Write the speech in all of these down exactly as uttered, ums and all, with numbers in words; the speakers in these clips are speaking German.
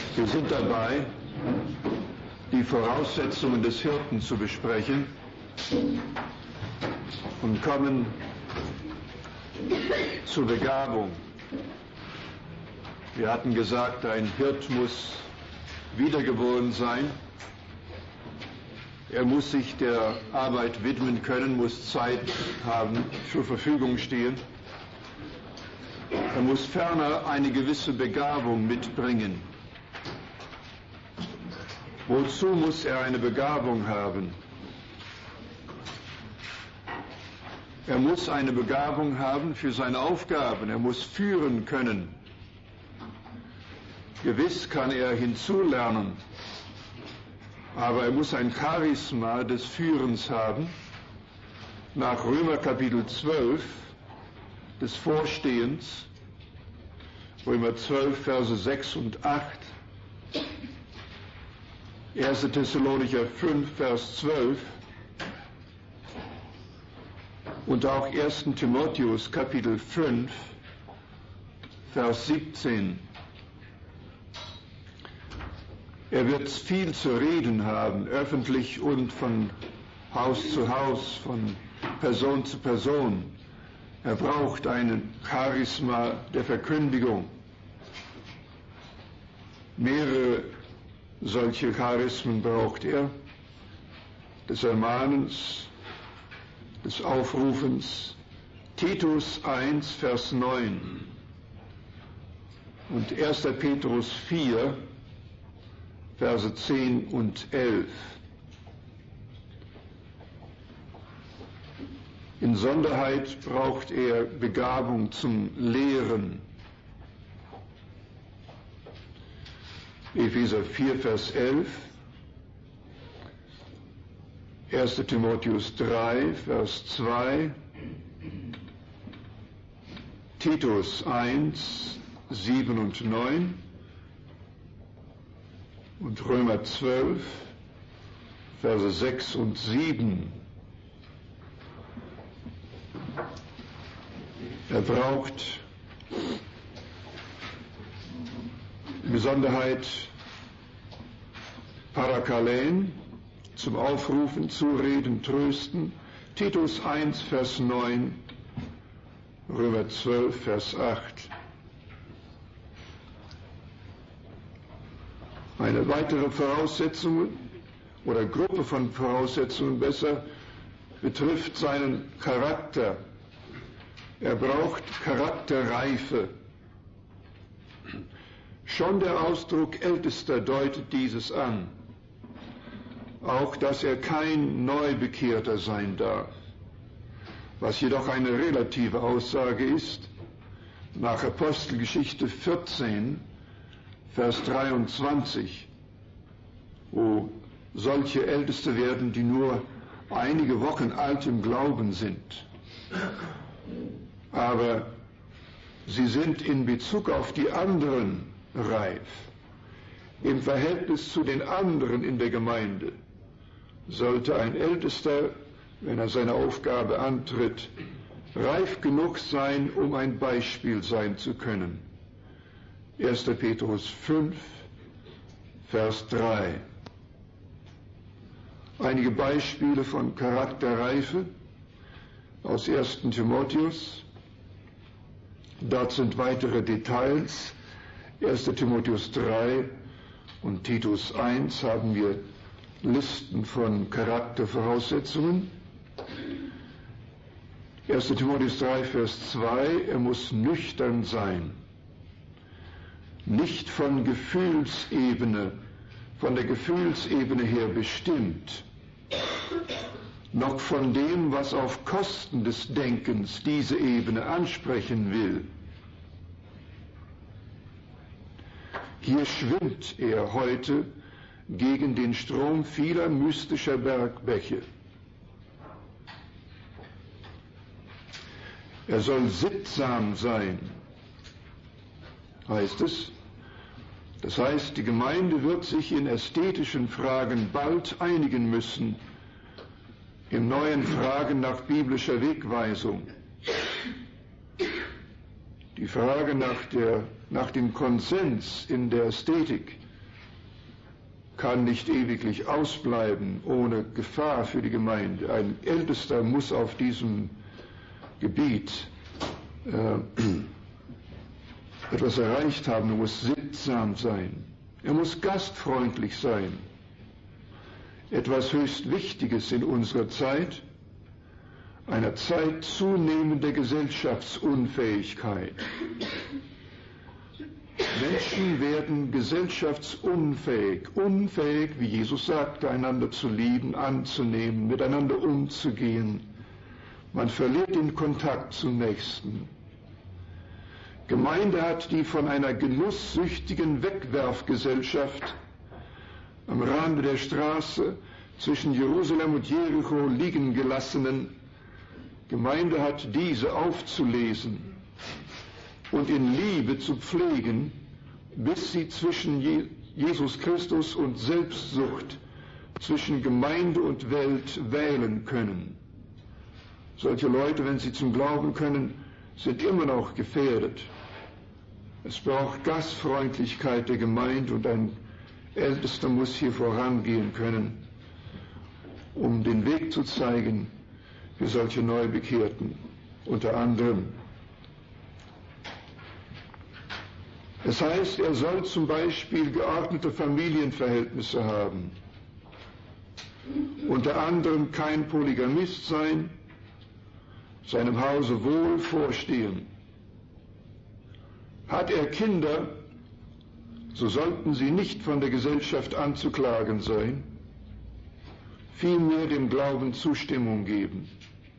Wir sind dabei, die Voraussetzungen des Hirten zu besprechen und kommen zur Begabung. Wir hatten gesagt, ein Hirt muss wiedergeboren sein. Er muss sich der Arbeit widmen können, muss Zeit haben, zur Verfügung stehen. Er muss ferner eine gewisse Begabung mitbringen. Wozu muss er eine Begabung haben? Er muss eine Begabung haben für seine Aufgaben. Er muss führen können. Gewiss kann er hinzulernen, aber er muss ein Charisma des Führens haben, nach Römer Kapitel zwölf, des Vorstehens, Römer zwölf, Verse sechs und acht, erster Thessalonicher fünf, Vers zwölf und auch erster Timotheus Kapitel fünf, Vers siebzehn. Er wird viel zu reden haben, öffentlich und von Haus zu Haus, von Person zu Person. Er braucht ein Charisma der Verkündigung. Mehrere solche Charismen braucht er, des Ermahnens, des Aufrufens. Titus eins, Vers neun und erster Petrus vier, Verse zehn und elf. In Sonderheit braucht er Begabung zum Lehren. Epheser vier, Vers elf, erster Timotheus drei, Vers zwei, Titus eins, sieben und neun und Römer zwölf, Verse sechs und sieben. Er braucht in Besonderheit Parakalein, zum Aufrufen, Zureden, Trösten. Titus eins, Vers neun, Römer zwölf, Vers acht. Eine weitere Voraussetzung oder Gruppe von Voraussetzungen besser betrifft seinen Charakter. Er braucht Charakterreife. Schon der Ausdruck Ältester deutet dieses an. Auch, dass er kein Neubekehrter sein darf. Was jedoch eine relative Aussage ist, nach Apostelgeschichte vierzehn, Vers dreiundzwanzig, wo solche Älteste werden, die nur einige Wochen alt im Glauben sind. Aber sie sind in Bezug auf die anderen reif. Im Verhältnis zu den anderen in der Gemeinde sollte ein Ältester, wenn er seine Aufgabe antritt, reif genug sein, um ein Beispiel sein zu können. erster Petrus fünf, Vers drei. Einige Beispiele von Charakterreife aus erster Timotheus. Dort sind weitere Details. erster Timotheus drei und Titus eins haben wir Listen von Charaktervoraussetzungen. erster Timotheus drei, Vers zwei, er muss nüchtern sein. Nicht von Gefühlsebene, von der Gefühlsebene her bestimmt, noch von dem, was auf Kosten des Denkens diese Ebene ansprechen will. Hier schwimmt er heute gegen den Strom vieler mystischer Bergbäche. Er soll sittsam sein, heißt es. Das heißt, die Gemeinde wird sich in ästhetischen Fragen bald einigen müssen, in neuen Fragen nach biblischer Wegweisung. Die Frage nach, der, nach dem Konsens in der Ästhetik kann nicht ewiglich ausbleiben ohne Gefahr für die Gemeinde. Ein Ältester muss auf diesem Gebiet äh, etwas erreicht haben, er muss sittsam sein, er muss gastfreundlich sein. Etwas höchst Wichtiges in unserer Zeit, einer Zeit zunehmender Gesellschaftsunfähigkeit. Menschen werden gesellschaftsunfähig, unfähig, wie Jesus sagte, einander zu lieben, anzunehmen, miteinander umzugehen. Man verliert den Kontakt zum Nächsten. Gemeinde hat die von einer genusssüchtigen Wegwerfgesellschaft am Rande der Straße zwischen Jerusalem und Jericho liegen gelassenen Gemeinde hat diese aufzulesen und in Liebe zu pflegen, bis sie zwischen Jesus Christus und Selbstsucht, zwischen Gemeinde und Welt wählen können. Solche Leute, wenn sie zum Glauben können, sind immer noch gefährdet. Es braucht Gastfreundlichkeit der Gemeinde und ein Ältester muss hier vorangehen können, um den Weg zu zeigen für solche Neubekehrten, unter anderem. Es heißt, er soll zum Beispiel geordnete Familienverhältnisse haben, unter anderem kein Polygamist sein, seinem Hause wohl vorstehen. Hat er Kinder, so sollten sie nicht von der Gesellschaft anzuklagen sein, vielmehr dem Glauben Zustimmung geben.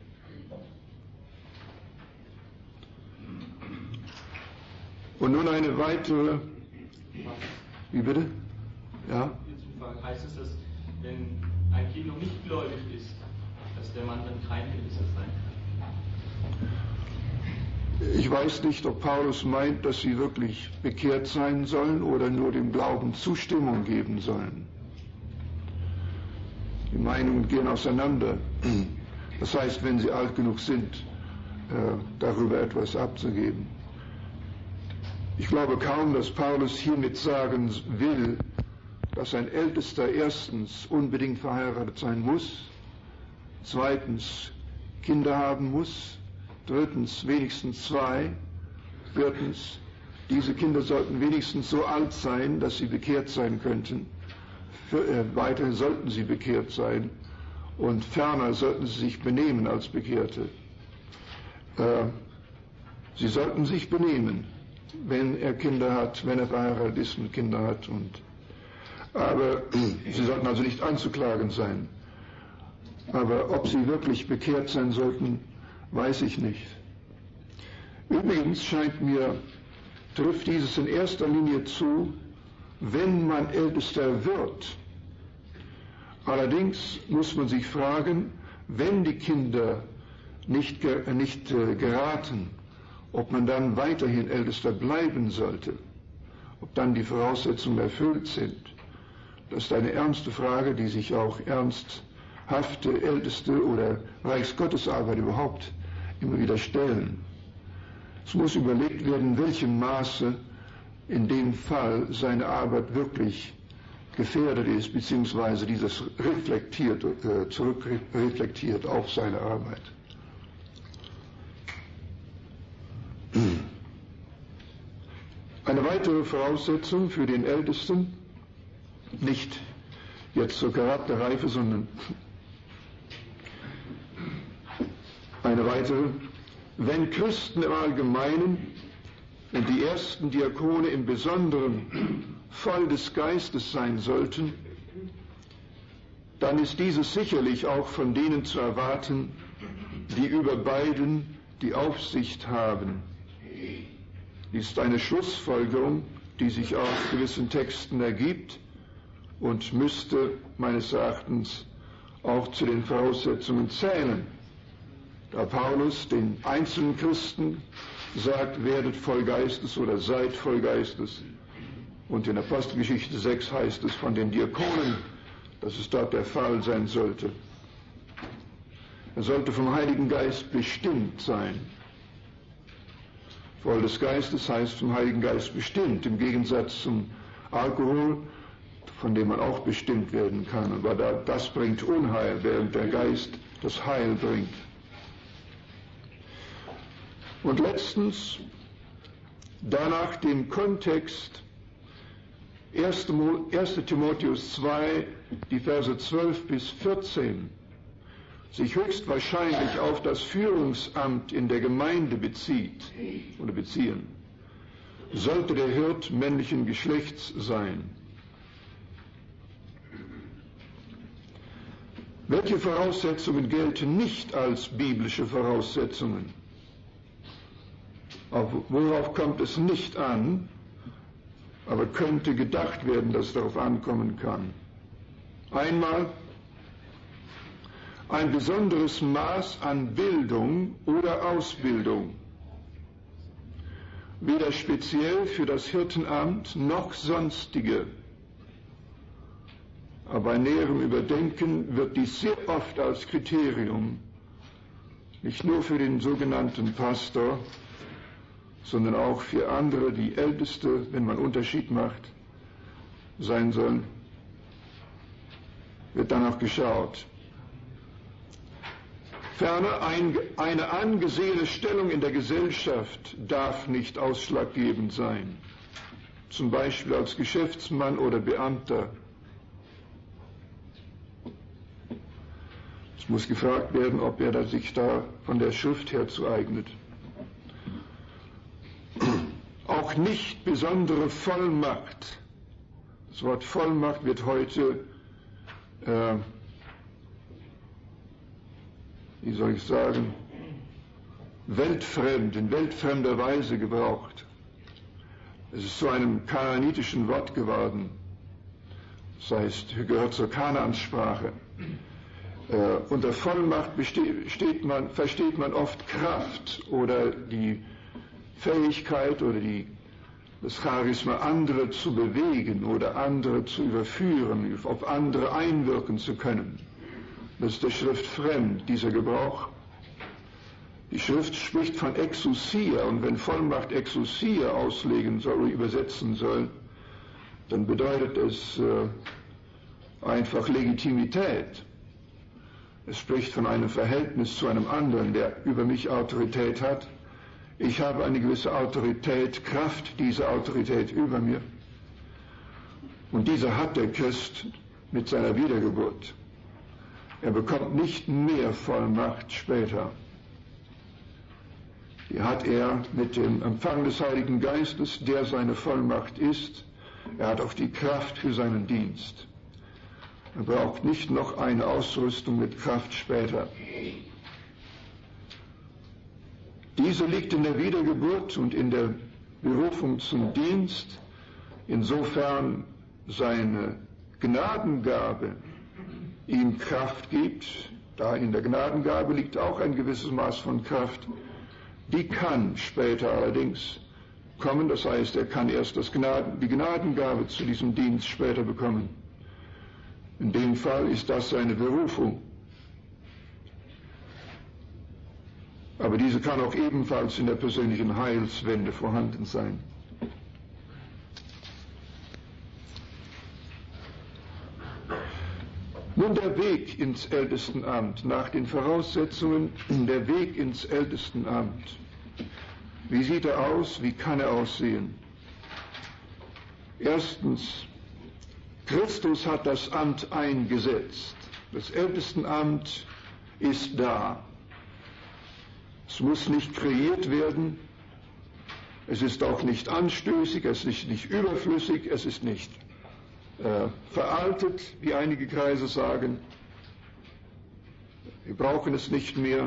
Und nun eine weitere, wie bitte? Ja? Heißt es, dass wenn ein Kind noch nicht gläubig ist, dass der Mann dann kein Ältester sein kann? Ich weiß nicht, ob Paulus meint, dass sie wirklich bekehrt sein sollen oder nur dem Glauben Zustimmung geben sollen. Die Meinungen gehen auseinander. Das heißt, wenn sie alt genug sind, äh, darüber etwas abzugeben. Ich glaube kaum, dass Paulus hiermit sagen will, dass ein Ältester erstens unbedingt verheiratet sein muss, zweitens Kinder haben muss, drittens wenigstens zwei, viertens diese Kinder sollten wenigstens so alt sein, dass sie bekehrt sein könnten, Für, äh, weiterhin sollten sie bekehrt sein und ferner sollten sie sich benehmen als Bekehrte. Äh, sie sollten sich benehmen, wenn er Kinder hat, wenn er verheiratet ist und Kinder hat. Und, aber sie sollten also nicht anzuklagen sein. Aber ob sie wirklich bekehrt sein sollten, weiß ich nicht. Übrigens scheint mir, trifft dieses in erster Linie zu, wenn man Ältester wird. Allerdings muss man sich fragen, wenn die Kinder nicht, nicht äh, geraten, ob man dann weiterhin Ältester bleiben sollte, ob dann die Voraussetzungen erfüllt sind. Das ist eine ernste Frage, die sich auch ernsthafte Älteste oder Reichsgottesarbeit überhaupt immer wieder stellen. Es muss überlegt werden, in welchem Maße in dem Fall seine Arbeit wirklich gefährdet ist, beziehungsweise dieses reflektiert, äh, zurückreflektiert auf seine Arbeit. Eine weitere Voraussetzung für den Ältesten, nicht jetzt zur Charakterreife, sondern eine weitere, wenn Christen im Allgemeinen und die ersten Diakone im Besonderen voll des Geistes sein sollten, dann ist dieses sicherlich auch von denen zu erwarten, die über beiden die Aufsicht haben. Dies ist eine Schlussfolgerung, die sich aus gewissen Texten ergibt und müsste meines Erachtens auch zu den Voraussetzungen zählen. Da Paulus den einzelnen Christen sagt, werdet voll Geistes oder seid voll Geistes. Und in Apostelgeschichte sechs heißt es von den Diakonen, dass es dort der Fall sein sollte. Er sollte vom Heiligen Geist bestimmt sein. Voll des Geistes heißt vom Heiligen Geist bestimmt, im Gegensatz zum Alkohol, von dem man auch bestimmt werden kann. Aber das bringt Unheil, während der Geist das Heil bringt. Und letztens, danach dem Kontext erster Timotheus zwei, die Verse zwölf bis vierzehn, sich höchstwahrscheinlich auf das Führungsamt in der Gemeinde bezieht oder beziehen, sollte der Hirt männlichen Geschlechts sein. Welche Voraussetzungen gelten nicht als biblische Voraussetzungen? Auf, worauf kommt es nicht an, aber könnte gedacht werden, dass es darauf ankommen kann? Einmal ein besonderes Maß an Bildung oder Ausbildung, weder speziell für das Hirtenamt noch sonstige. Aber bei näherem Überdenken wird dies sehr oft als Kriterium, nicht nur für den sogenannten Pastor, sondern auch für andere, die Älteste, wenn man Unterschied macht, sein sollen, wird danach geschaut. Ferner, ein, eine angesehene Stellung in der Gesellschaft darf nicht ausschlaggebend sein, zum Beispiel als Geschäftsmann oder Beamter. Es muss gefragt werden, ob er sich da von der Schrift her zueignet. Auch nicht besondere Vollmacht. Das Wort Vollmacht wird heute, äh, wie soll ich sagen, weltfremd, in weltfremder Weise gebraucht. Es ist zu einem kanaanitischen Wort geworden. Das heißt, gehört zur Kanaansprache. Äh, unter Vollmacht besteht man, versteht man oft Kraft oder die Fähigkeit oder die, das Charisma, andere zu bewegen oder andere zu überführen, auf andere einwirken zu können. Das ist der Schrift fremd, dieser Gebrauch. Die Schrift spricht von Exousia, und wenn Vollmacht Exousia auslegen soll oder übersetzen soll, dann bedeutet es äh, einfach Legitimität. Es spricht von einem Verhältnis zu einem anderen, der über mich Autorität hat. Ich habe eine gewisse Autorität, Kraft dieser Autorität über mir. Und diese hat der Christ mit seiner Wiedergeburt. Er bekommt nicht mehr Vollmacht später. Die hat er mit dem Empfang des Heiligen Geistes, der seine Vollmacht ist. Er hat auch die Kraft für seinen Dienst. Er braucht nicht noch eine Ausrüstung mit Kraft später. Diese liegt in der Wiedergeburt und in der Berufung zum Dienst, insofern seine Gnadengabe ihm Kraft gibt. Da in der Gnadengabe liegt auch ein gewisses Maß von Kraft. Die kann später allerdings kommen, das heißt, er kann erst das Gnaden, die Gnadengabe zu diesem Dienst später bekommen. In dem Fall ist das seine Berufung. Aber diese kann auch ebenfalls in der persönlichen Heilswende vorhanden sein. Nun der Weg ins Ältestenamt, nach den Voraussetzungen, der Weg ins Ältestenamt. Wie sieht er aus? Wie kann er aussehen? Erstens, Christus hat das Amt eingesetzt. Das Ältestenamt ist da. Es muss nicht kreiert werden. Es ist auch nicht anstößig, es ist nicht überflüssig, es ist nicht äh, veraltet, wie einige Kreise sagen. Wir brauchen es nicht mehr.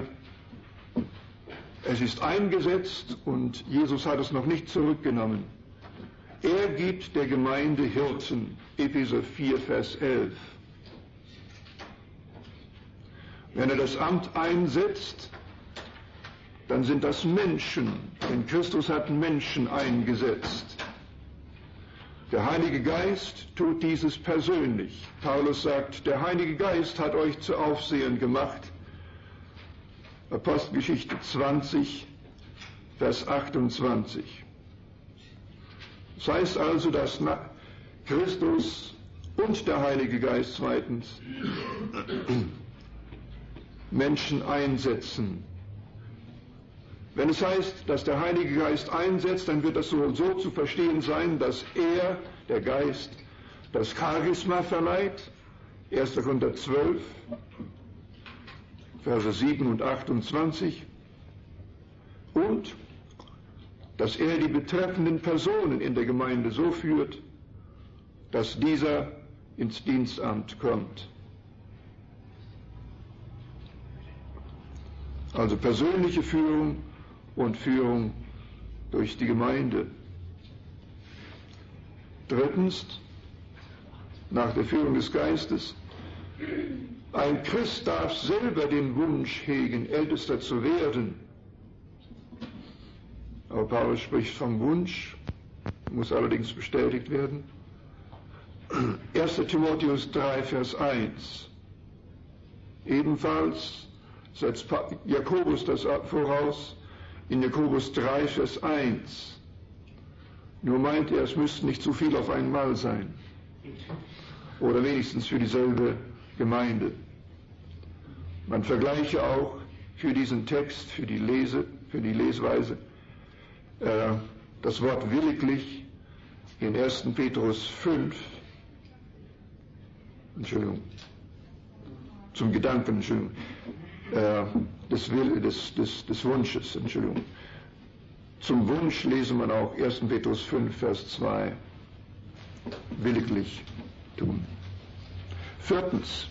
Es ist eingesetzt und Jesus hat es noch nicht zurückgenommen. Er gibt der Gemeinde Hirten, Epheser vier, Vers elf. Wenn er das Amt einsetzt, dann sind das Menschen, denn Christus hat Menschen eingesetzt. Der Heilige Geist tut dieses persönlich. Paulus sagt, der Heilige Geist hat euch zu Aufsehern gemacht. Apostelgeschichte zwanzig, Vers achtundzwanzig. Das heißt also, dass Christus und der Heilige Geist zweitens Menschen einsetzen. Wenn es heißt, dass der Heilige Geist einsetzt, dann wird das so, so zu verstehen sein, dass er, der Geist, das Charisma verleiht, erster Korinther zwölf, Verse sieben und achtundzwanzig, und dass er die betreffenden Personen in der Gemeinde so führt, dass dieser ins Dienstamt kommt. Also persönliche Führung und Führung durch die Gemeinde. Drittens, nach der Führung des Geistes, ein Christ darf selber den Wunsch hegen, Ältester zu werden. Aber Paulus spricht vom Wunsch, muss allerdings bestätigt werden. erster Timotheus drei, Vers eins. Ebenfalls setzt Jakobus das voraus in Jakobus drei, Vers eins. Nur meint er, es müsste nicht zu viel auf einmal sein. Oder wenigstens für dieselbe Gemeinde. Man vergleiche auch für diesen Text, für die Lese, für die Lesweise, äh, das Wort williglich in erster Petrus fünf, Entschuldigung, zum Gedanken, Entschuldigung, äh, des, Will, des, des, des Wunsches, Entschuldigung. Zum Wunsch lese man auch erster Petrus fünf, Vers zwei, williglich tun. Viertens,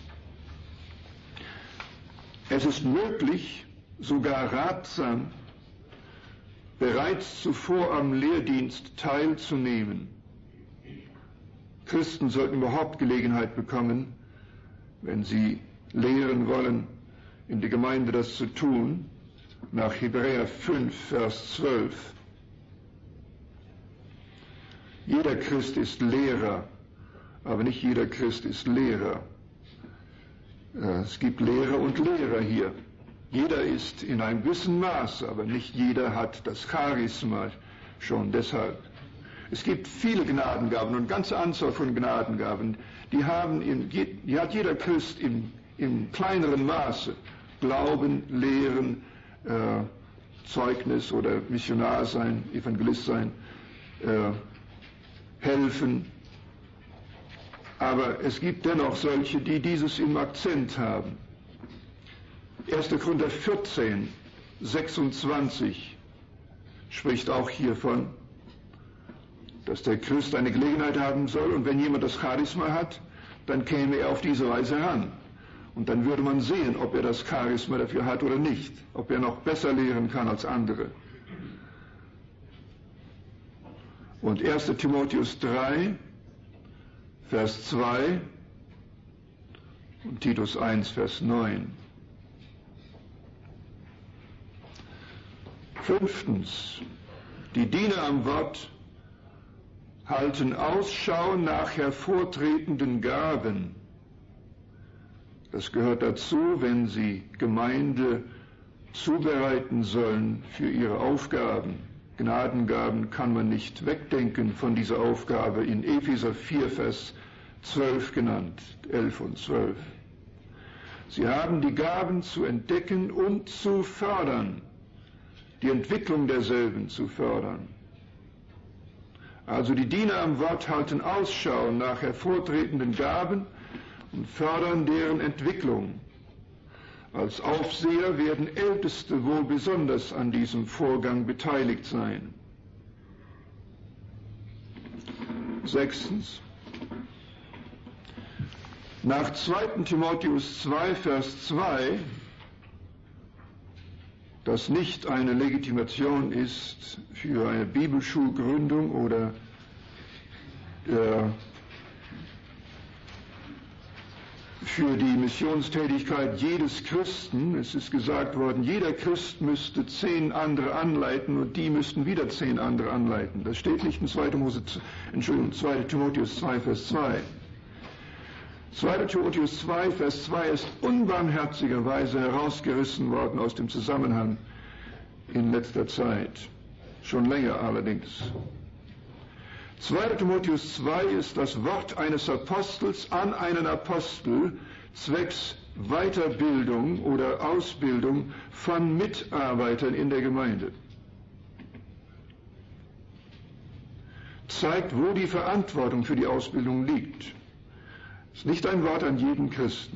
es ist möglich, sogar ratsam, bereits zuvor am Lehrdienst teilzunehmen. Christen sollten überhaupt Gelegenheit bekommen, wenn sie lehren wollen, in der Gemeinde das zu tun, nach Hebräer fünf, Vers zwölf. Jeder Christ ist Lehrer, aber nicht jeder Christ ist Lehrer. Es gibt Lehrer und Lehrer hier. Jeder ist in einem gewissen Maß, aber nicht jeder hat das Charisma schon deshalb. Es gibt viele Gnadengaben und eine ganze Anzahl von Gnadengaben, die, haben in, die hat jeder Christ im, im kleineren Maße. Glauben, Lehren, äh, Zeugnis oder Missionar sein, Evangelist sein, äh, helfen. Aber es gibt dennoch solche, die dieses im Akzent haben. erster Korinther vierzehn, sechsundzwanzig spricht auch hiervon, dass der Christ eine Gelegenheit haben soll, und wenn jemand das Charisma hat, dann käme er auf diese Weise heran. Und dann würde man sehen, ob er das Charisma dafür hat oder nicht, ob er noch besser lehren kann als andere. Und erster Timotheus drei, Vers zwei und Titus eins, Vers neun. Fünftens, die Diener am Wort halten Ausschau nach hervortretenden Gaben. Das gehört dazu, wenn sie Gemeinde zubereiten sollen für ihre Aufgaben. Gnadengaben kann man nicht wegdenken von dieser Aufgabe, in Epheser vier, Vers zwölf genannt, elf und zwölf. Sie haben die Gaben zu entdecken und zu fördern, die Entwicklung derselben zu fördern. Also die Diener am Wort halten Ausschau nach hervortretenden Gaben und fördern deren Entwicklung. Als Aufseher werden Älteste wohl besonders an diesem Vorgang beteiligt sein. Sechstens. Nach zweiter Timotheus zwei, Vers zwei, das nicht eine Legitimation ist für eine Bibelschulgründung oder äh, für die Missionstätigkeit jedes Christen. Es ist gesagt worden, jeder Christ müsste zehn andere anleiten und die müssten wieder zehn andere anleiten. Das steht nicht in zweiter Mose, Entschuldigung, zweiter Timotheus zwei, Vers zwei. zweiter Timotheus zwei, Vers zwei ist unbarmherzigerweise herausgerissen worden aus dem Zusammenhang in letzter Zeit. Schon länger allerdings. zweiter Timotheus zwei ist das Wort eines Apostels an einen Apostel zwecks Weiterbildung oder Ausbildung von Mitarbeitern in der Gemeinde. Zeigt, wo die Verantwortung für die Ausbildung liegt. Ist nicht ein Wort an jeden Christen.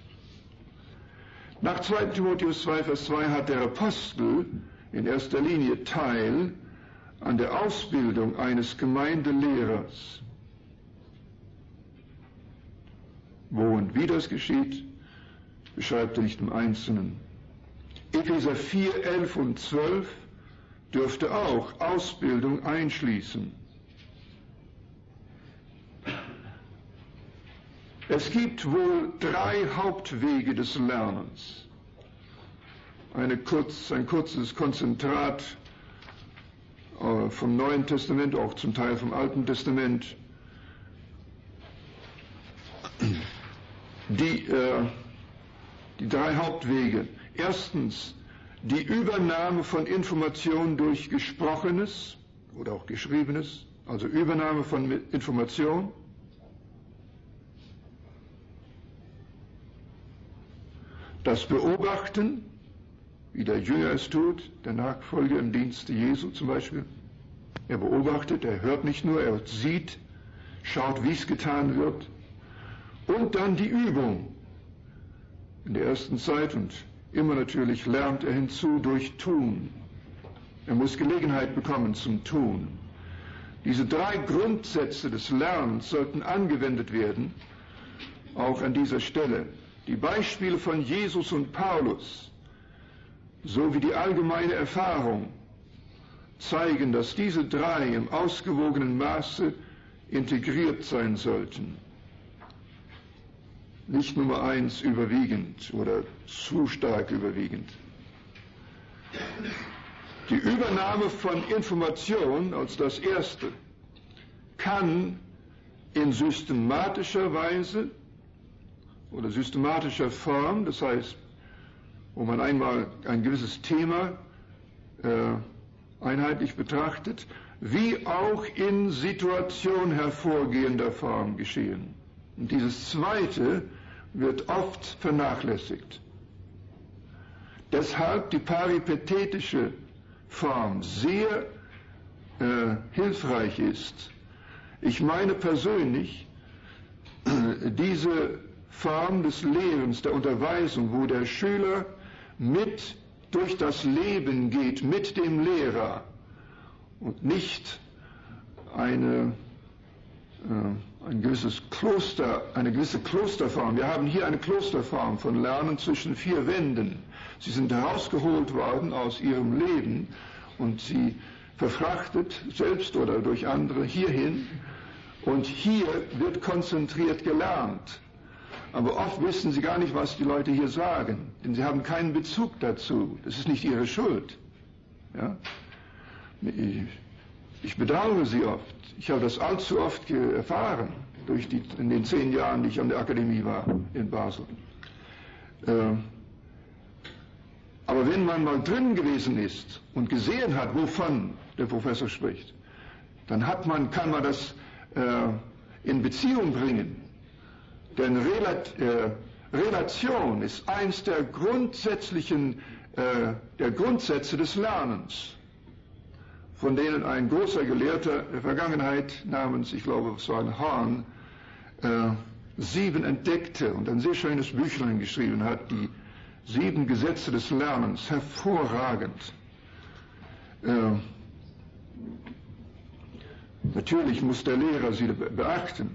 Nach zweiter Timotheus zwei, Vers zwei hat der Apostel in erster Linie Teil an der Ausbildung eines Gemeindelehrers. Wo und wie das geschieht, beschreibt er nicht im Einzelnen. Epheser vier, elf und zwölf dürfte auch Ausbildung einschließen. Es gibt wohl drei Hauptwege des Lernens. Eine kurz, ein kurzes Konzentrat äh, vom Neuen Testament, auch zum Teil vom Alten Testament. Die, äh, die drei Hauptwege. Erstens die Übernahme von Informationen durch Gesprochenes oder auch Geschriebenes, also Übernahme von Information. Das Beobachten, wie der Jünger es tut, der Nachfolger im Dienste Jesu zum Beispiel. Er beobachtet, er hört nicht nur, er sieht, schaut, wie es getan wird. Und dann die Übung. In der ersten Zeit und immer natürlich lernt er hinzu durch Tun. Er muss Gelegenheit bekommen zum Tun. Diese drei Grundsätze des Lernens sollten angewendet werden, auch an dieser Stelle. Die Beispiele von Jesus und Paulus sowie die allgemeine Erfahrung zeigen, dass diese drei im ausgewogenen Maße integriert sein sollten. Nicht Nummer eins überwiegend oder zu stark überwiegend. Die Übernahme von Information als das Erste kann in systematischer Weise oder systematischer Form, das heißt, wo man einmal ein gewisses Thema äh, einheitlich betrachtet, wie auch in Situation hervorgehender Form geschehen. Und dieses Zweite wird oft vernachlässigt. Deshalb die peripetetische Form sehr äh, hilfreich ist. Ich meine persönlich, diese Form des Lehrens, der Unterweisung, wo der Schüler mit durch das Leben geht, mit dem Lehrer und nicht eine, äh, ein gewisses Kloster, eine gewisse Klosterform. Wir haben hier eine Klosterform von Lernen zwischen vier Wänden. Sie sind herausgeholt worden aus ihrem Leben und sie verfrachtet, selbst oder durch andere, hierhin. Und hier wird konzentriert gelernt. Aber oft wissen sie gar nicht, was die Leute hier sagen, denn sie haben keinen Bezug dazu. Das ist nicht ihre Schuld. Ja? Ich, ich bedauere sie oft. Ich habe das allzu oft erfahren, durch die, in den zehn Jahren, die ich an der Akademie war in Basel. Äh, aber wenn man mal drin gewesen ist und gesehen hat, wovon der Professor spricht, dann hat man, kann man das äh, in Beziehung bringen. Denn Relat, äh, Relation ist eins der grundsätzlichen, äh, der Grundsätze des Lernens, von denen ein großer Gelehrter der Vergangenheit namens, ich glaube, es war ein Hahn, äh, sieben entdeckte und ein sehr schönes Büchlein geschrieben hat, die sieben Gesetze des Lernens, hervorragend. Äh, natürlich muss der Lehrer sie beachten.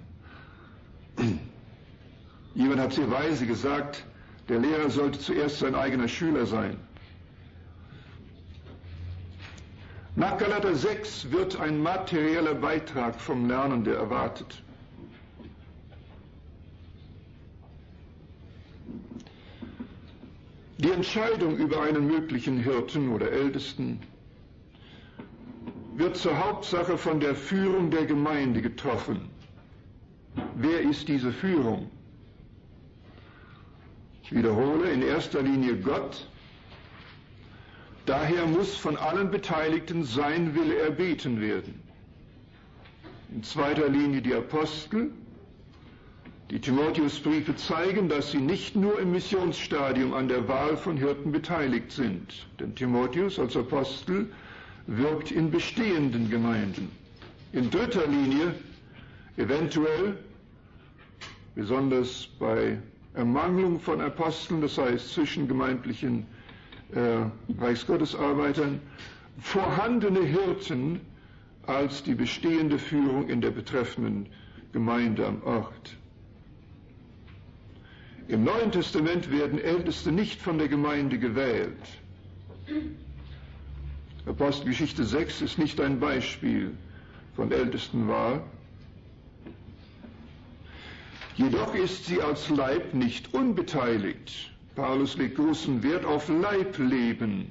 Jemand hat sehr weise gesagt, der Lehrer sollte zuerst sein eigener Schüler sein. Nach Galater sechs wird ein materieller Beitrag vom Lernenden erwartet. Die Entscheidung über einen möglichen Hirten oder Ältesten wird zur Hauptsache von der Führung der Gemeinde getroffen. Wer ist diese Führung? Ich wiederhole, in erster Linie Gott. Daher muss von allen Beteiligten sein Wille erbeten werden. In zweiter Linie die Apostel. Die Timotheusbriefe zeigen, dass sie nicht nur im Missionsstadium an der Wahl von Hirten beteiligt sind. Denn Timotheus als Apostel wirkt in bestehenden Gemeinden. In dritter Linie eventuell, besonders bei Ermangelung von Aposteln, das heißt zwischengemeindlichen äh, Reichsgottesarbeitern, vorhandene Hirten als die bestehende Führung in der betreffenden Gemeinde am Ort. Im Neuen Testament werden Älteste nicht von der Gemeinde gewählt. Apostelgeschichte sechs ist nicht ein Beispiel von Ältestenwahl. Jedoch ist sie als Leib nicht unbeteiligt. Paulus legt großen Wert auf Leibleben.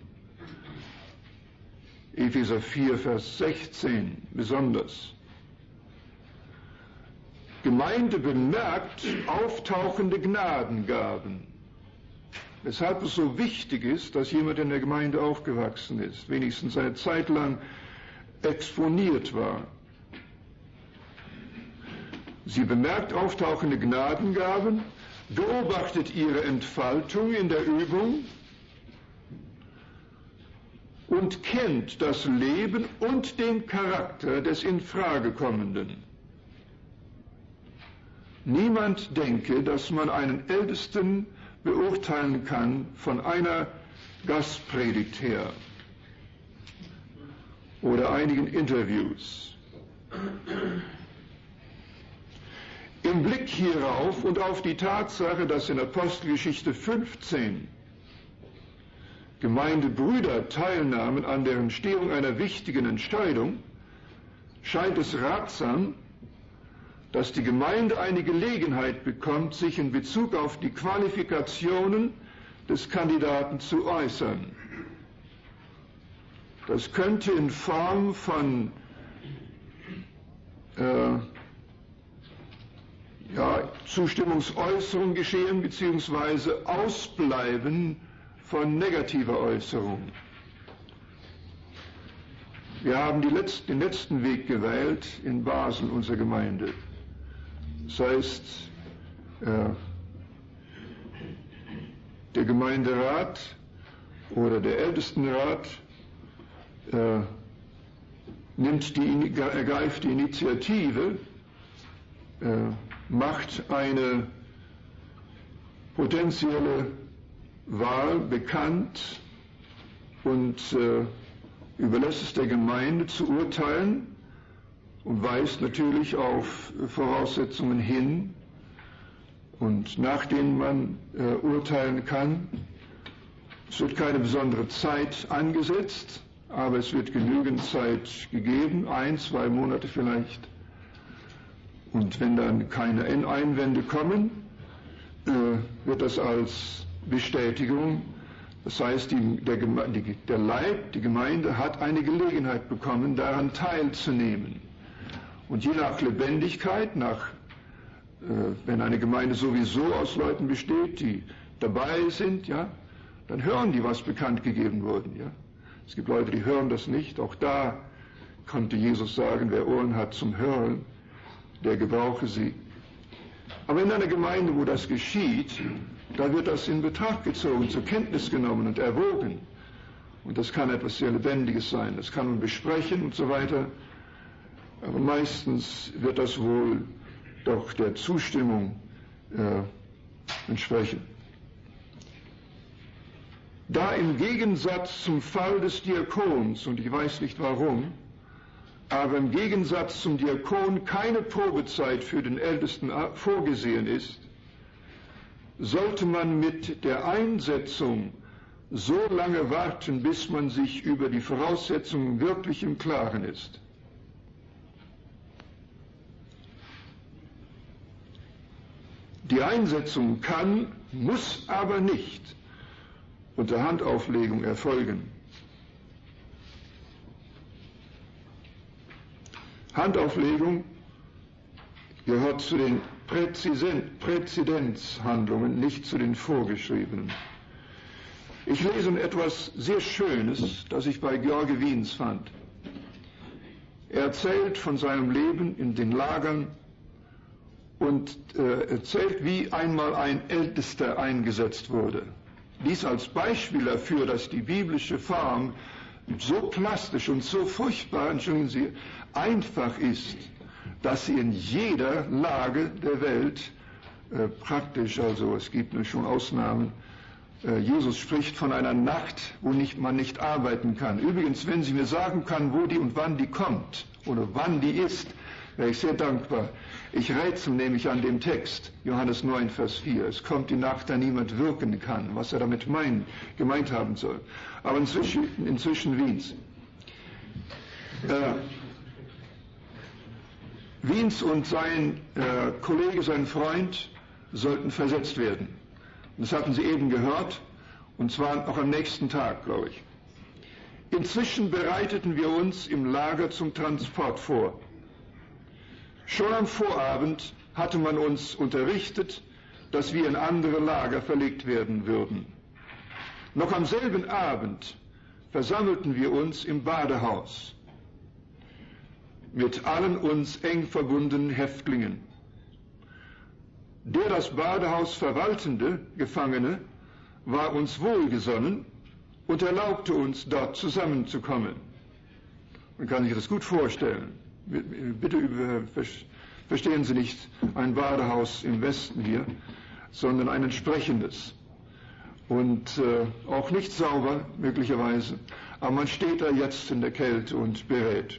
Epheser vier, Vers sechzehn besonders. Gemeinde bemerkt auftauchende Gnadengaben. Weshalb es so wichtig ist, dass jemand in der Gemeinde aufgewachsen ist, wenigstens eine Zeit lang exponiert war. Sie bemerkt auftauchende Gnadengaben, beobachtet ihre Entfaltung in der Übung und kennt das Leben und den Charakter des Infragekommenden. Niemand denke, dass man einen Ältesten beurteilen kann von einer Gastpredigt her oder einigen Interviews. Im Blick hierauf und auf die Tatsache, dass in Apostelgeschichte fünfzehn Gemeindebrüder teilnahmen an der Entstehung einer wichtigen Entscheidung, scheint es ratsam, dass die Gemeinde eine Gelegenheit bekommt, sich in Bezug auf die Qualifikationen des Kandidaten zu äußern. Das könnte in Form von äh, ja, Zustimmungsäußerung geschehen, beziehungsweise Ausbleiben von negativer Äußerung. Wir haben die letzten, den letzten Weg gewählt in Basel, unserer Gemeinde. Das heißt, äh, der Gemeinderat oder der Ältestenrat äh, nimmt die, ergreift die Initiative, äh, macht eine potenzielle Wahl bekannt und äh, überlässt es der Gemeinde zu urteilen und weist natürlich auf Voraussetzungen hin, und nach denen man äh, urteilen kann. Es wird keine besondere Zeit angesetzt, aber es wird genügend Zeit gegeben, ein, zwei Monate vielleicht. Und wenn dann keine Einwände kommen, äh, wird das als Bestätigung, das heißt, die, der, die, der Leib, die Gemeinde hat eine Gelegenheit bekommen, daran teilzunehmen. Und je nach Lebendigkeit, nach, äh, wenn eine Gemeinde sowieso aus Leuten besteht, die dabei sind, ja, dann hören die, was bekannt gegeben wurde. Ja. Es gibt Leute, die hören das nicht. Auch da konnte Jesus sagen, wer Ohren hat zum Hören, der gebrauche sie. Aber in einer Gemeinde, wo das geschieht, da wird das in Betracht gezogen, zur Kenntnis genommen und erwogen. Und das kann etwas sehr Lebendiges sein, das kann man besprechen und so weiter. Aber meistens wird das wohl doch der Zustimmung äh, entsprechen. Da im Gegensatz zum Fall des Diakons, und ich weiß nicht warum, aber im Gegensatz zum Diakon keine Probezeit für den Ältesten vorgesehen ist, sollte man mit der Einsetzung so lange warten, bis man sich über die Voraussetzungen wirklich im Klaren ist. Die Einsetzung kann, muss aber nicht unter Handauflegung erfolgen. Handauflegung gehört zu den Präzedenzhandlungen, nicht zu den vorgeschriebenen. Ich lese etwas sehr Schönes, das ich bei George Wiens fand. Er erzählt von seinem Leben in den Lagern und äh, erzählt, wie einmal ein Ältester eingesetzt wurde. Dies als Beispiel dafür, dass die biblische Form so plastisch und so furchtbar, entschuldigen Sie, einfach ist, dass sie in jeder Lage der Welt äh, praktisch, also es gibt nur schon Ausnahmen, äh, Jesus spricht von einer Nacht, wo nicht, man nicht arbeiten kann. Übrigens, wenn Sie mir sagen kann, wo die und wann die kommt oder wann die ist, wäre ich sehr dankbar. Ich rätsel nämlich an dem Text, Johannes neun, Vers vier. Es kommt die Nacht, da niemand wirken kann, was er damit mein, gemeint haben soll. Aber inzwischen, inzwischen Wiens. Äh, Wiens und sein äh, Kollege, sein Freund, sollten versetzt werden. Das hatten Sie eben gehört, und zwar auch am nächsten Tag, glaube ich. Inzwischen bereiteten wir uns im Lager zum Transport vor. Schon am Vorabend hatte man uns unterrichtet, dass wir in andere Lager verlegt werden würden. Noch am selben Abend versammelten wir uns im Badehaus mit allen uns eng verbundenen Häftlingen. Der das Badehaus verwaltende Gefangene war uns wohlgesonnen und erlaubte uns, dort zusammenzukommen. Man kann sich das gut vorstellen. Bitte über, verstehen Sie nicht ein Badehaus im Westen hier, sondern ein entsprechendes. Und äh, auch nicht sauber, möglicherweise. Aber man steht da jetzt in der Kälte und berät.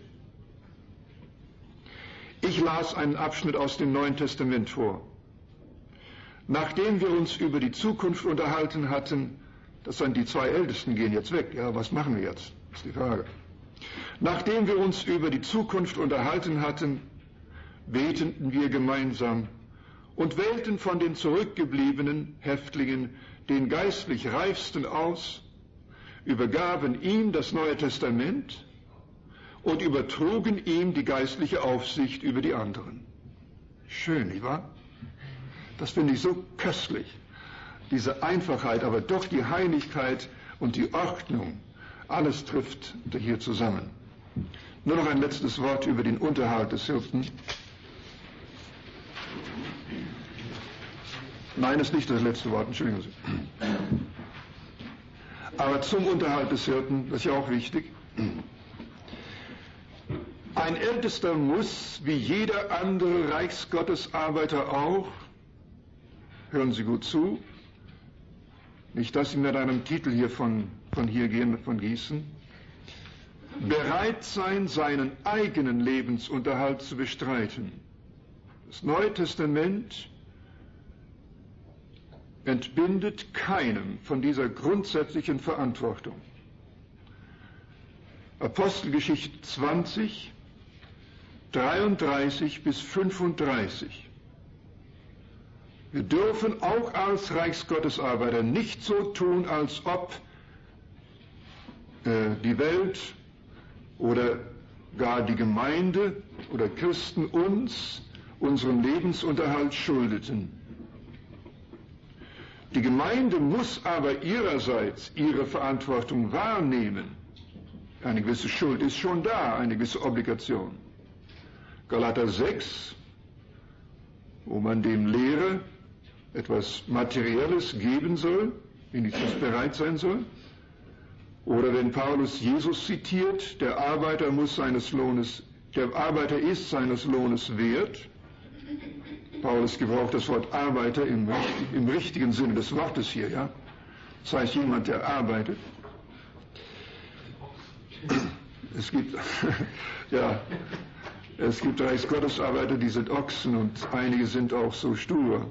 Ich las einen Abschnitt aus dem Neuen Testament vor. Nachdem wir uns über die Zukunft unterhalten hatten, das sind die zwei Ältesten gehen jetzt weg, ja, was machen wir jetzt? Das ist die Frage. Nachdem wir uns über die Zukunft unterhalten hatten, beteten wir gemeinsam und wählten von den zurückgebliebenen Häftlingen den geistlich Reifsten aus, übergaben ihm das Neue Testament und übertrugen ihm die geistliche Aufsicht über die anderen. Schön, nicht wahr? Das finde ich so köstlich. Diese Einfachheit, aber doch die Heiligkeit und die Ordnung, alles trifft hier zusammen. Nur noch ein letztes Wort über den Unterhalt des Hirten. Nein, ist nicht das letzte Wort, entschuldigen Sie. Aber zum Unterhalt des Hirten, das ist ja auch wichtig. Ein Ältester muss, wie jeder andere Reichsgottesarbeiter auch, hören Sie gut zu, nicht, dass Sie mit einem Titel hier von, von hier gehen, von Gießen, bereit sein, seinen eigenen Lebensunterhalt zu bestreiten. Das Neue Testament entbindet keinem von dieser grundsätzlichen Verantwortung. Apostelgeschichte zwanzig, dreiunddreißig bis fünfunddreißig. Wir dürfen auch als Reichsgottesarbeiter nicht so tun, als ob äh, die Welt oder gar die Gemeinde oder Christen uns unseren Lebensunterhalt schuldeten. Die Gemeinde muss aber ihrerseits ihre Verantwortung wahrnehmen. Eine gewisse Schuld ist schon da, eine gewisse Obligation. Galater sechs, wo man dem Lehrer etwas Materielles geben soll, wenigstens bereit sein soll. Oder wenn Paulus Jesus zitiert, der Arbeiter muss seines Lohnes, der Arbeiter ist seines Lohnes wert. Paulus gebraucht das Wort Arbeiter im, im richtigen Sinne des Wortes hier, ja. Das heißt jemand, der arbeitet. Es gibt, ja, es gibt Reichsgottesarbeiter, die sind Ochsen und einige sind auch so stur.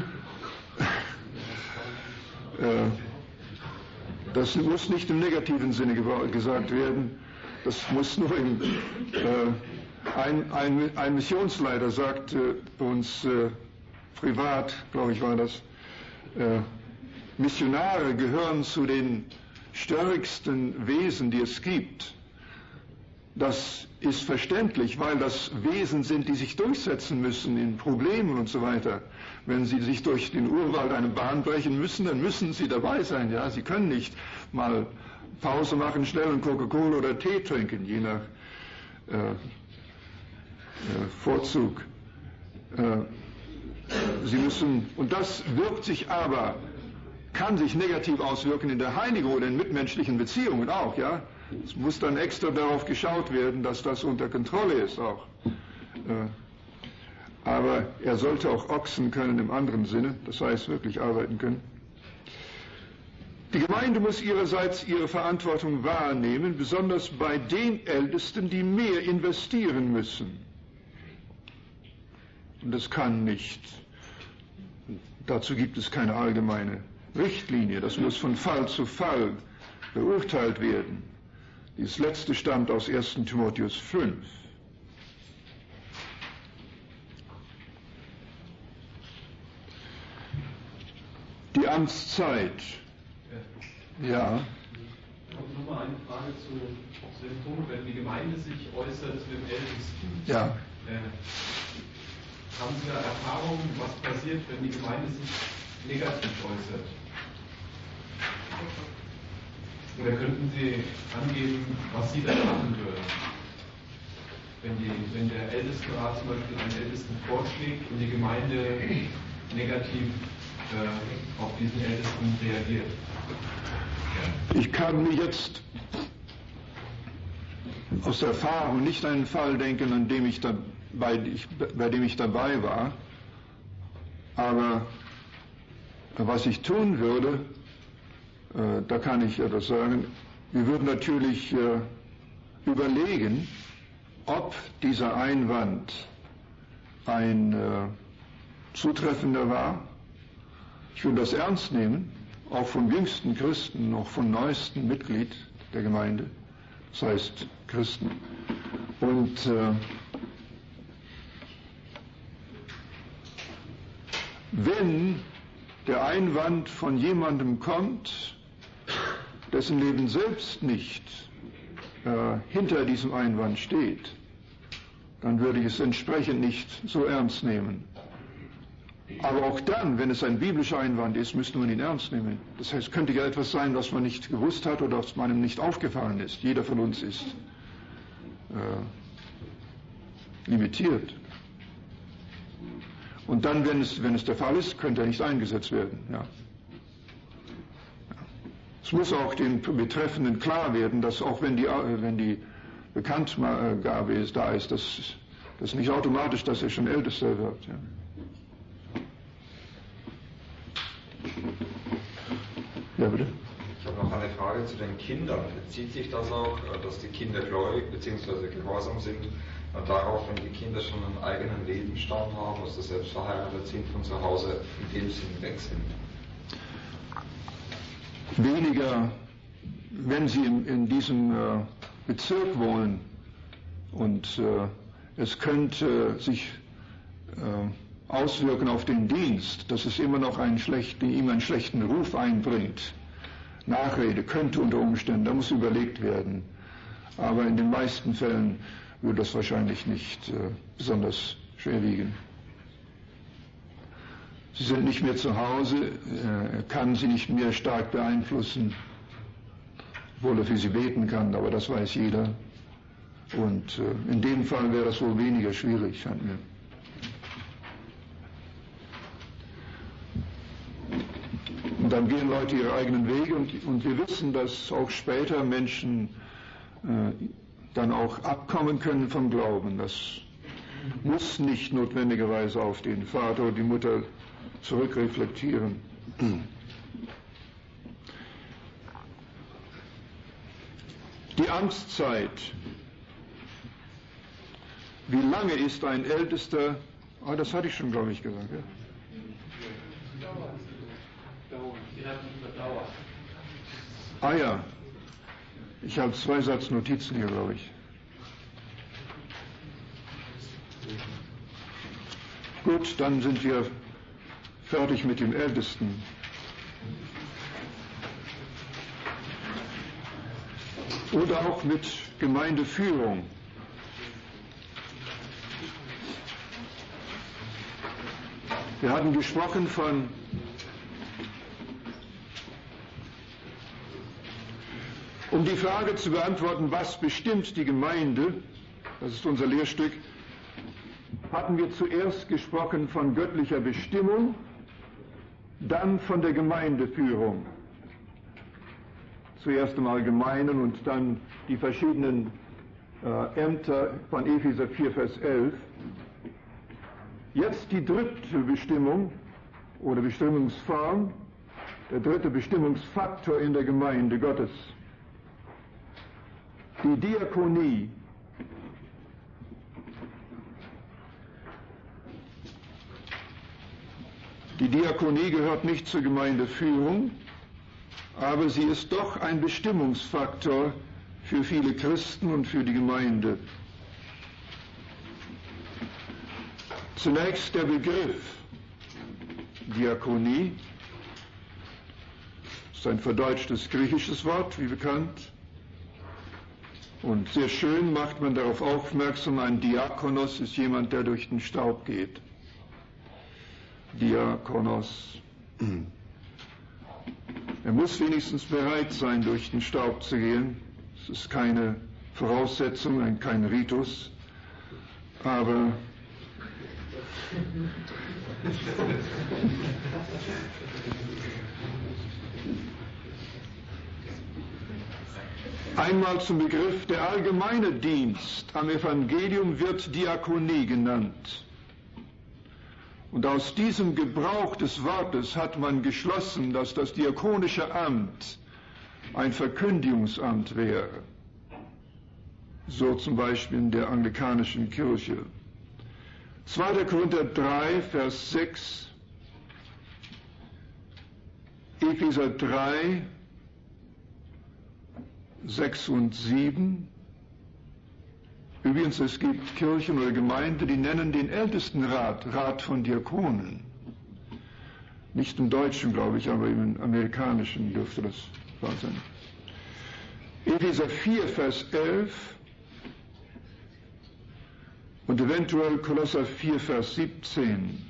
Das muss nicht im negativen Sinne gesagt werden, das muss nur im, ein, ein, ein Missionsleiter sagte bei uns äh, privat, glaube ich war das, äh, Missionare gehören zu den stärksten Wesen, die es gibt. Das ist verständlich, weil das Wesen sind, die sich durchsetzen müssen in Problemen und so weiter. Wenn sie sich durch den Urwald eine Bahn brechen müssen, dann müssen sie dabei sein. Ja, sie können nicht mal Pause machen, schnell einen Coca-Cola oder Tee trinken, je nach äh, Vorzug. Sie müssen, und das wirkt sich aber, kann sich negativ auswirken in der Heiligung oder in mitmenschlichen Beziehungen auch, ja. Es muss dann extra darauf geschaut werden, dass das unter Kontrolle ist auch. Aber er sollte auch ochsen können im anderen Sinne, das heißt wirklich arbeiten können. Die Gemeinde muss ihrerseits ihre Verantwortung wahrnehmen, besonders bei den Ältesten, die mehr investieren müssen. Und das kann nicht. Dazu gibt es keine allgemeine Richtlinie. Das muss von Fall zu Fall beurteilt werden. Dieses letzte stammt aus ersten Timotheus fünf. Die Amtszeit. Ja. Nochmal eine Frage zu, zu dem Punkt, wenn die Gemeinde sich äußert mit Ältesten. Ja. Äh, haben Sie da Erfahrung, was passiert, wenn die Gemeinde sich negativ äußert? Oder könnten Sie angeben, was Sie da machen würden? Wenn, die, wenn der Ältestenrat zum Beispiel einen Ältesten vorschlägt und die Gemeinde negativ äh, auf diesen Ältesten reagiert. Ich kann mir jetzt aus der Erfahrung nicht einen Fall denken, an dem ich da, bei, ich, bei dem ich dabei war, aber was ich tun würde, äh, da kann ich etwas sagen, wir würden natürlich äh, überlegen, ob dieser Einwand ein äh, zutreffender war. Ich würde das ernst nehmen, auch vom jüngsten Christen, auch vom neuesten Mitglied der Gemeinde, das heißt Christen. Und äh, wenn der Einwand von jemandem kommt, dessen Leben selbst nicht äh, hinter diesem Einwand steht, dann würde ich es entsprechend nicht so ernst nehmen. Aber auch dann, wenn es ein biblischer Einwand ist, müsste man ihn ernst nehmen. Das heißt, könnte ja etwas sein, was man nicht gewusst hat oder was einem nicht aufgefallen ist. Jeder von uns ist äh, limitiert. Und dann, wenn es, wenn es der Fall ist, könnte er nicht eingesetzt werden. Ja. Es muss auch den Betreffenden klar werden, dass auch wenn die, wenn die Bekanntgabe ist, da ist, dass das nicht automatisch, dass er schon Ältester wird. Ja. Ja, bitte. Ich habe noch eine Frage zu den Kindern. Bezieht sich das auch, dass die Kinder gläubig bzw. gehorsam sind, darauf, wenn die Kinder schon einen eigenen Lebensstand haben, also selbst verheiratet sind, von zu Hause in dem Sinn weg sind? Weniger, wenn sie in, in diesem äh, Bezirk wohnen und äh, es könnte sich äh, auswirken auf den Dienst, dass es immer noch einen schlechten, ihm einen schlechten Ruf einbringt. Nachrede könnte unter Umständen, da muss überlegt werden. Aber in den meisten Fällen würde das wahrscheinlich nicht äh, besonders schwer wiegen. Sie sind nicht mehr zu Hause, er kann sie nicht mehr stark beeinflussen, obwohl er für sie beten kann, aber das weiß jeder. Und äh, in dem Fall wäre das wohl weniger schwierig, scheint mir. Und dann gehen Leute ihre eigenen Wege und, und wir wissen, dass auch später Menschen äh, dann auch abkommen können vom Glauben. Das muss nicht notwendigerweise auf den Vater oder die Mutter zurückreflektieren. Die Amtszeit. Wie lange ist ein Ältester? Ah, das hatte ich schon, glaube ich, gesagt. Ja? Ah ja, ich habe zwei Satz Notizen hier, glaube ich. Gut, dann sind wir fertig mit dem Ältesten. Oder auch mit Gemeindeführung. Wir hatten gesprochen von Um die Frage zu beantworten, was bestimmt die Gemeinde, das ist unser Lehrstück, hatten wir zuerst gesprochen von göttlicher Bestimmung, dann von der Gemeindeführung. Zuerst im Allgemeinen und dann die verschiedenen äh, Ämter von Epheser vier, Vers elf. Jetzt die dritte Bestimmung oder Bestimmungsform, der dritte Bestimmungsfaktor in der Gemeinde Gottes. Die Diakonie. Die Diakonie gehört nicht zur Gemeindeführung, aber sie ist doch ein Bestimmungsfaktor für viele Christen und für die Gemeinde. Zunächst der Begriff Diakonie. Das ist ein verdeutschtes griechisches Wort, wie bekannt. Und sehr schön macht man darauf aufmerksam, ein Diakonos ist jemand, der durch den Staub geht. Diakonos. Er muss wenigstens bereit sein, durch den Staub zu gehen. Es ist keine Voraussetzung, kein Ritus, aber einmal zum Begriff, der allgemeine Dienst am Evangelium wird Diakonie genannt. Und aus diesem Gebrauch des Wortes hat man geschlossen, dass das diakonische Amt ein Verkündigungsamt wäre. So zum Beispiel in der anglikanischen Kirche. zweiter Korinther drei, Vers sechs, Epheser drei, sechs und sieben. Übrigens, es gibt Kirchen oder Gemeinden, die nennen den Ältestenrat Rat von Diakonen. Nicht im Deutschen, glaube ich, aber im Amerikanischen dürfte das wahr sein. Epheser vier, Vers elf und eventuell Kolosser vier, Vers siebzehn.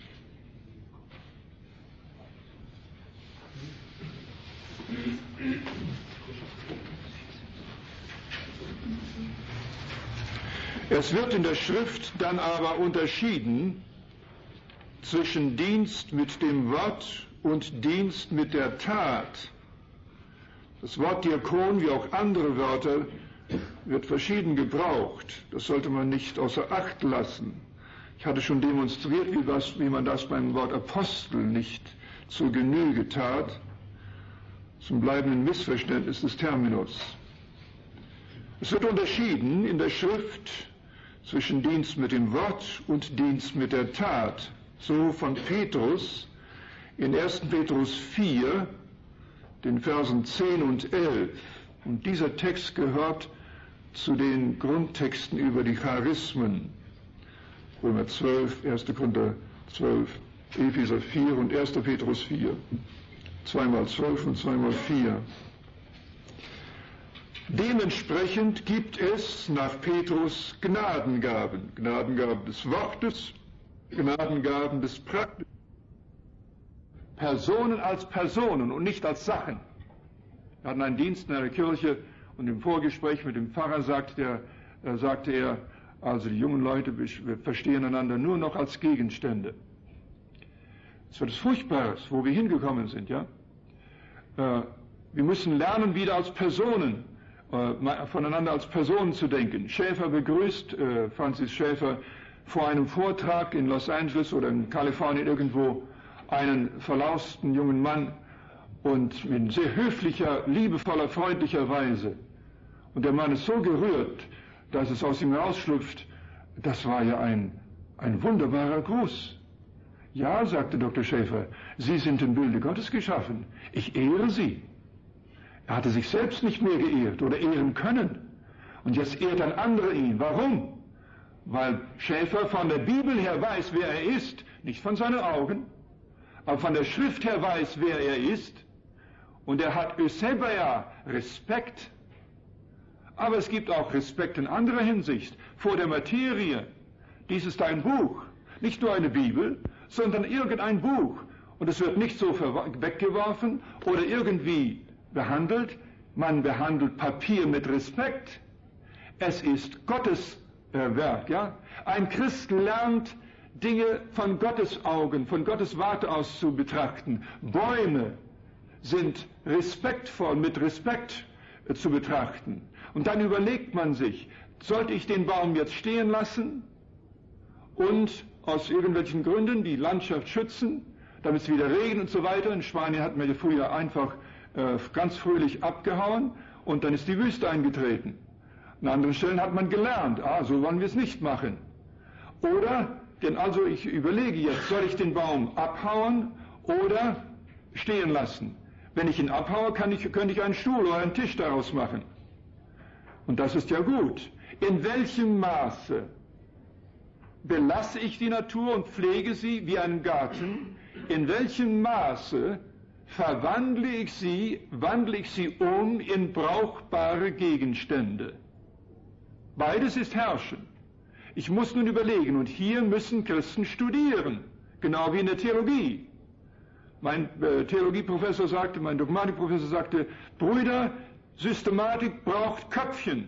Es wird in der Schrift dann aber unterschieden zwischen Dienst mit dem Wort und Dienst mit der Tat. Das Wort Diakon, wie auch andere Wörter, wird verschieden gebraucht. Das sollte man nicht außer Acht lassen. Ich hatte schon demonstriert, wie, was, wie man das beim Wort Apostel nicht zur Genüge tat, zum bleibenden Missverständnis des Terminus. Es wird unterschieden in der Schrift zwischen Dienst mit dem Wort und Dienst mit der Tat. So von Petrus in erster Petrus vier, den Versen zehn und elf. Und dieser Text gehört zu den Grundtexten über die Charismen. Römer zwölf, erster Korinther zwölf, Epheser vier und erster Petrus vier. Zweimal zwölf und zweimal vier. Dementsprechend gibt es nach Petrus Gnadengaben. Gnadengaben des Wortes, Gnadengaben des Praktischen. Personen als Personen und nicht als Sachen. Wir hatten einen Dienst in einer Kirche und im Vorgespräch mit dem Pfarrer sagt der, äh, sagte er, also die jungen Leute wir verstehen einander nur noch als Gegenstände. Das wird etwas Furchtbares, wo wir hingekommen sind, ja. Äh, wir müssen lernen, wieder als Personen, äh, voneinander als Personen zu denken. Schäfer begrüßt, äh, Francis Schäfer, vor einem Vortrag in Los Angeles oder in Kalifornien irgendwo einen verlausten jungen Mann und in sehr höflicher, liebevoller, freundlicher Weise. Und der Mann ist so gerührt, dass es aus ihm herausschlüpft, das war ja ein, ein wunderbarer Gruß. Ja, sagte Doktor Schäfer, Sie sind im Bilde Gottes geschaffen. Ich ehre Sie. Er hatte sich selbst nicht mehr geehrt oder ehren können. Und jetzt ehrt ein anderer ihn. Warum? Weil Schäfer von der Bibel her weiß, wer er ist, nicht von seinen Augen, aber von der Schrift her weiß, wer er ist. Und er hat Eusebia, Respekt. Aber es gibt auch Respekt in anderer Hinsicht, vor der Materie. Dies ist ein Buch, nicht nur eine Bibel, sondern irgendein Buch. Und es wird nicht so weggeworfen oder irgendwie behandelt. Man behandelt Papier mit Respekt. Es ist Gottes äh, Werk, ja. Ein Christ lernt Dinge von Gottes Augen, von Gottes Warte aus zu betrachten. Bäume sind respektvoll, mit Respekt äh, zu betrachten. Und dann überlegt man sich, sollte ich den Baum jetzt stehen lassen und aus irgendwelchen Gründen die Landschaft schützen, damit es wieder regnet und so weiter. In Spanien hat man ja früher einfach äh, ganz fröhlich abgehauen und dann ist die Wüste eingetreten. An anderen Stellen hat man gelernt, ah, so wollen wir es nicht machen. Oder, denn also ich überlege jetzt, soll ich den Baum abhauen oder stehen lassen? Wenn ich ihn abhaue, kann ich, könnte ich einen Stuhl oder einen Tisch daraus machen. Und das ist ja gut. In welchem Maße belasse ich die Natur und pflege sie wie einen Garten? In welchem Maße verwandle ich sie, wandle ich sie um in brauchbare Gegenstände? Beides ist Herrschen. Ich muss nun überlegen, und hier müssen Christen studieren, genau wie in der Theologie. Mein äh, Theologieprofessor sagte, mein Dogmatikprofessor sagte, Brüder, Systematik braucht Köpfchen.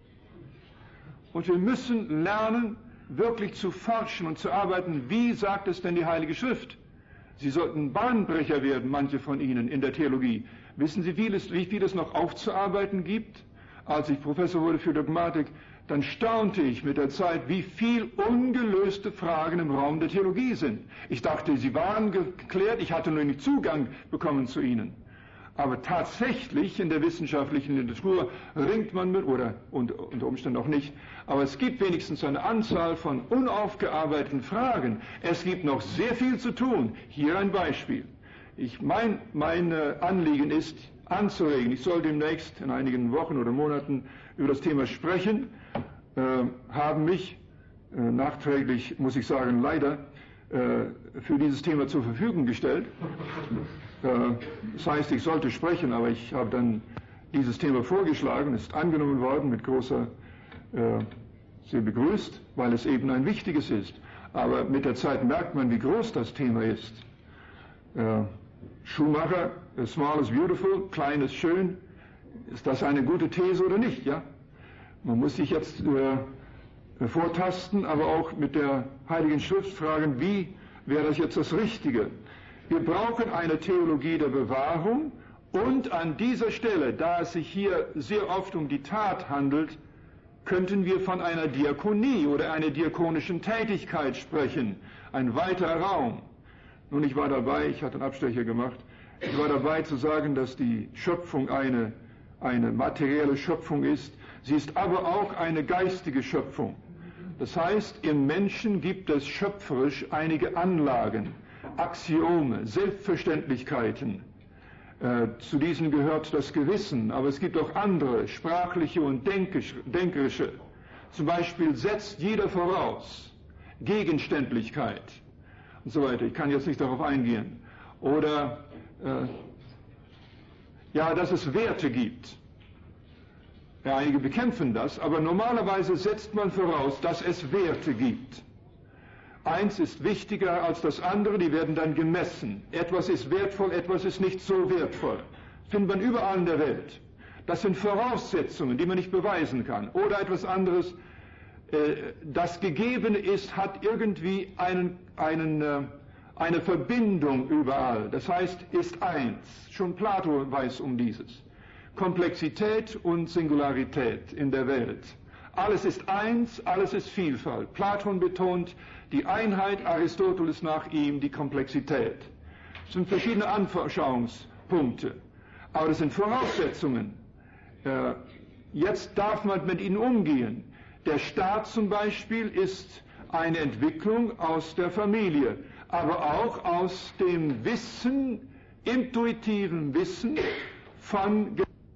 Und wir müssen lernen, wirklich zu forschen und zu arbeiten, wie sagt es denn die Heilige Schrift? Sie sollten Bahnbrecher werden, manche von Ihnen, in der Theologie. Wissen Sie, wie viel es noch aufzuarbeiten gibt? Als ich Professor wurde für Dogmatik, dann staunte ich mit der Zeit, wie viel ungelöste Fragen im Raum der Theologie sind. Ich dachte, sie waren geklärt, ich hatte nur nicht Zugang bekommen zu ihnen. Aber tatsächlich in der wissenschaftlichen Literatur ringt man mit, oder unter, unter Umständen auch nicht, aber es gibt wenigstens eine Anzahl von unaufgearbeiteten Fragen. Es gibt noch sehr viel zu tun. Hier ein Beispiel. Ich, mein, mein Anliegen ist, anzuregen. Ich soll demnächst in einigen Wochen oder Monaten über das Thema sprechen, äh, haben mich äh, nachträglich, muss ich sagen, leider äh, für dieses Thema zur Verfügung gestellt. Äh, das heißt, ich sollte sprechen, aber ich habe dann dieses Thema vorgeschlagen, ist angenommen worden, mit großer, äh, sehr begrüßt, weil es eben ein wichtiges ist. Aber mit der Zeit merkt man, wie groß das Thema ist. Äh, Schumacher, small is beautiful, klein ist schön. Ist das eine gute These oder nicht? Ja? Man muss sich jetzt äh, vortasten, aber auch mit der Heiligen Schrift fragen, wie wäre das jetzt das Richtige? Wir brauchen eine Theologie der Bewahrung und an dieser Stelle, da es sich hier sehr oft um die Tat handelt, könnten wir von einer Diakonie oder einer diakonischen Tätigkeit sprechen, ein weiter Raum. Nun, ich war dabei, ich hatte einen Abstecher gemacht, ich war dabei zu sagen, dass die Schöpfung eine, eine materielle Schöpfung ist, sie ist aber auch eine geistige Schöpfung. Das heißt, im Menschen gibt es schöpferisch einige Anlagen, Axiome, Selbstverständlichkeiten. Äh, zu diesen gehört das Gewissen, aber es gibt auch andere, sprachliche und denkerische. Zum Beispiel setzt jeder voraus Gegenständlichkeit und so weiter. Ich kann jetzt nicht darauf eingehen. Oder äh, ja, dass es Werte gibt. Ja, einige bekämpfen das, aber normalerweise setzt man voraus, dass es Werte gibt. Eins ist wichtiger als das andere, die werden dann gemessen. Etwas ist wertvoll, etwas ist nicht so wertvoll. Das findet man überall in der Welt. Das sind Voraussetzungen, die man nicht beweisen kann. Oder etwas anderes, äh, das Gegebene ist, hat irgendwie einen, einen, äh, eine Verbindung überall. Das heißt, ist eins. Schon Plato weiß um dieses. Komplexität und Singularität in der Welt. Alles ist eins, alles ist Vielfalt. Platon betont die Einheit, Aristoteles nach ihm die Komplexität. Das sind verschiedene Anschauungspunkte, aber das sind Voraussetzungen. Äh, jetzt darf man mit ihnen umgehen. Der Staat zum Beispiel ist eine Entwicklung aus der Familie, aber auch aus dem Wissen, intuitiven Wissen von.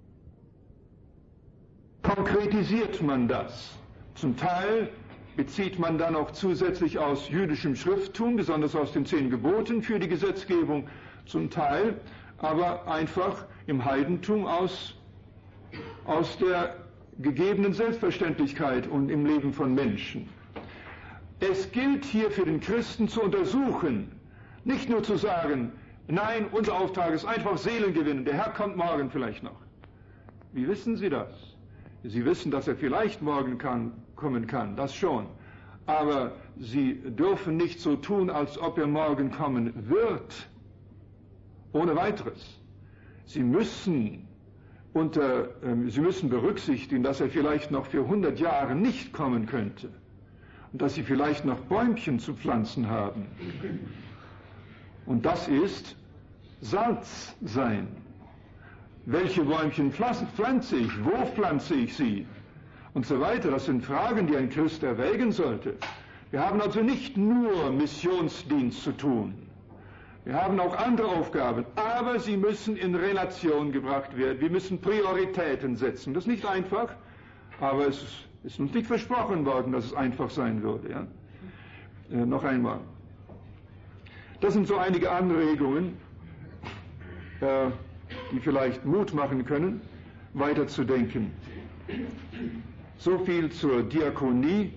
Konkretisiert man das. Zum Teil bezieht man dann auch zusätzlich aus jüdischem Schrifttum, besonders aus den zehn Geboten für die Gesetzgebung, zum Teil aber einfach im Heidentum aus, aus der gegebenen Selbstverständlichkeit und im Leben von Menschen. Es gilt hier für den Christen zu untersuchen, nicht nur zu sagen, nein, unser Auftrag ist einfach Seelen gewinnen, der Herr kommt morgen vielleicht noch. Wie wissen Sie das? Sie wissen, dass er vielleicht morgen kann, kommen kann, das schon. Aber sie dürfen nicht so tun, als ob er morgen kommen wird. Ohne weiteres. Sie müssen, unter, äh, sie müssen berücksichtigen, dass er vielleicht noch für hundert Jahre nicht kommen könnte. Und dass sie vielleicht noch Bäumchen zu pflanzen haben. Und das ist Salz sein. Welche Bäumchen pflanze ich? Wo pflanze ich sie? Und so weiter. Das sind Fragen, die ein Christ erwägen sollte. Wir haben also nicht nur Missionsdienst zu tun. Wir haben auch andere Aufgaben, aber sie müssen in Relation gebracht werden. Wir müssen Prioritäten setzen. Das ist nicht einfach, aber es ist uns nicht versprochen worden, dass es einfach sein würde. Ja? Äh, noch einmal. Das sind so einige Anregungen, äh, die vielleicht Mut machen können, weiterzudenken. So viel zur Diakonie.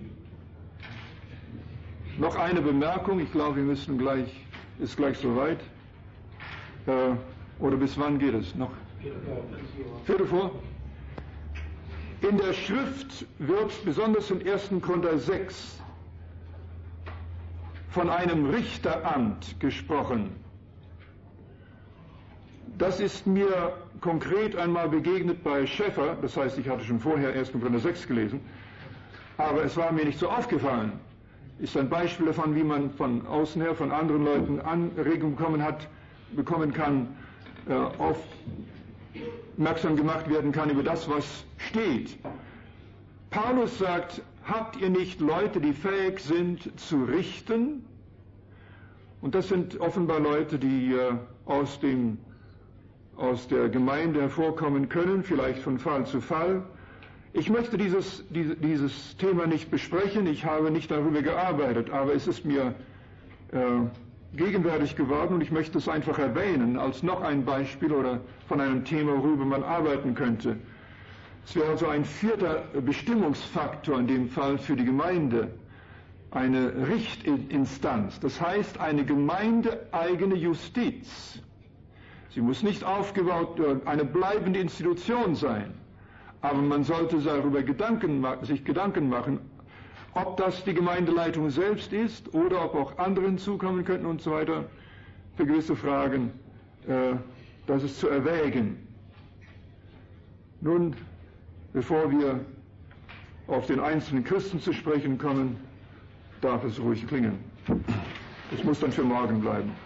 Noch eine Bemerkung, ich glaube, wir müssen gleich, ist gleich soweit. Äh, oder bis wann geht es noch? Viertel vor. In der Schrift wird besonders in ersten Korinther sechs von einem Richteramt gesprochen. Das ist mir konkret einmal begegnet bei Schäffer, das heißt, ich hatte schon vorher ersten Korinther sechs gelesen, aber es war mir nicht so aufgefallen. Ist ein Beispiel davon, wie man von außen her, von anderen Leuten Anregungen bekommen hat, bekommen kann, äh, aufmerksam gemacht werden kann über das, was steht. Paulus sagt, habt ihr nicht Leute, die fähig sind zu richten? Und das sind offenbar Leute, die äh, aus dem aus der Gemeinde hervorkommen können, vielleicht von Fall zu Fall. Ich möchte dieses, diese, dieses Thema nicht besprechen, ich habe nicht darüber gearbeitet, aber es ist mir äh, gegenwärtig geworden und ich möchte es einfach erwähnen, als noch ein Beispiel oder von einem Thema, worüber man arbeiten könnte. Es wäre also ein vierter Bestimmungsfaktor in dem Fall für die Gemeinde, eine Richtinstanz, das heißt eine gemeindeeigene Justiz. Sie muss nicht aufgebaut, eine bleibende Institution sein, aber man sollte darüber Gedanken, sich Gedanken machen, ob das die Gemeindeleitung selbst ist oder ob auch andere hinzukommen könnten und so weiter, für gewisse Fragen, äh, das ist zu erwägen. Nun, bevor wir auf den einzelnen Christen zu sprechen kommen, darf es ruhig klingen. Das muss dann für morgen bleiben.